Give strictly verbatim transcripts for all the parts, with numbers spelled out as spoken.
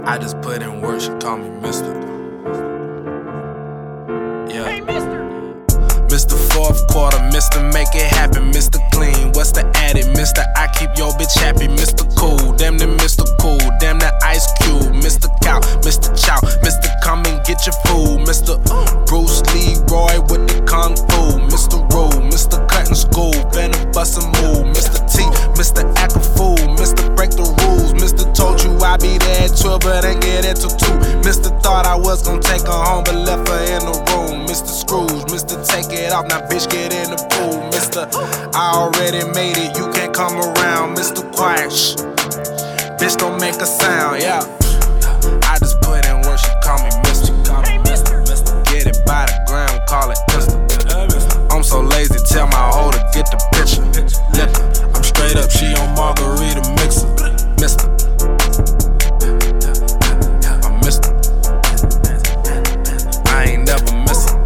I just put in work, she call me Mister Yeah. Hey, Mister Mister Fourth Quarter, Mister Make It Happen, Mister Clean, what's the addict? Mister I keep your bitch happy, Mister Cool, damn the Mister Cool, damn the Ice Cube, Mister Cow, Mister Chow, Mister Come and get your food, Mister Bruce Leroy with the Kung Fu, Mister Rule, Mister Cutting School, Venom bust a move, Mister T, Mister Act a Fool, Mister Break the Rules, Mister Told you I be there at twelve but ain't get it till two, Mister Thought I was gon' take her home but left her in the room, Mister Scrooge, Mister Take It off, now bitch get in the pool, Mister I already made it, you can't come around, Mister Quiet, shh. Bitch don't make a sound, yeah. I just put in work, she call me Mister Hey, Mister Get it by the gram, call it Mister I'm so lazy, tell my hoe to get the picture. Yeah, I'm straight up, she on margarita mixer. Mister I'm Mister I ain't never missing.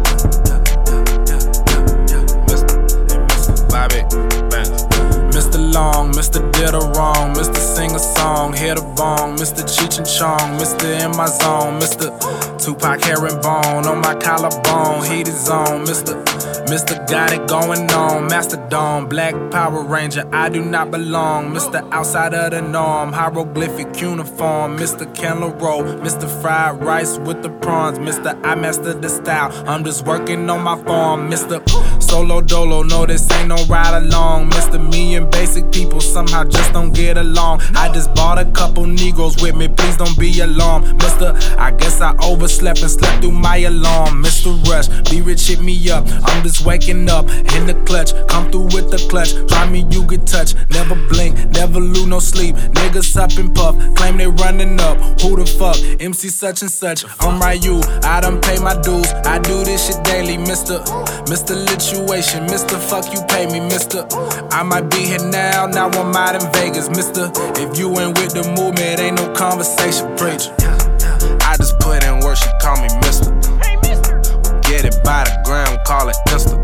Mister Bobby Benz. Mister Long, Mister Did a Wrong, Mister Sing a Song, hit a bong, Mister Cheech and Chong, Mister In My Zone, Mister Tupac Herringbone on my collarbone, heat is on, Mister Mister Got it going on, Mastodon, Black Power Ranger, I do not belong, Mister Outside of the norm, hieroglyphic uniform, Mister Candler Roll, Mister Fried Rice with the prawns, Mister I mastered the style, I'm just working on my form, Mister Solo Dolo, no this ain't no ride along, Mister Me and basic people somehow just don't get along, I just bought a couple Negroes with me, please don't be alarmed, Mister I guess I overslept and slept through my alarm, Mister Rush, be rich hit me up, I'm just waking up in the clutch, come through with the clutch, try me you get touched, never blink, never lose no sleep, niggas up and puff, claim they running up, who the fuck, M C such and such, I'm right you, I done pay my dues, I do this shit daily, Mister Mister Lituation, Mister Fuck you pay me, Mister I might be here now, now I'm out in Vegas, Mister If you ain't with the movement, ain't no conversation, preacher I just put in work, she call me Mister Hey, Mister Get it by the gram, call it Mister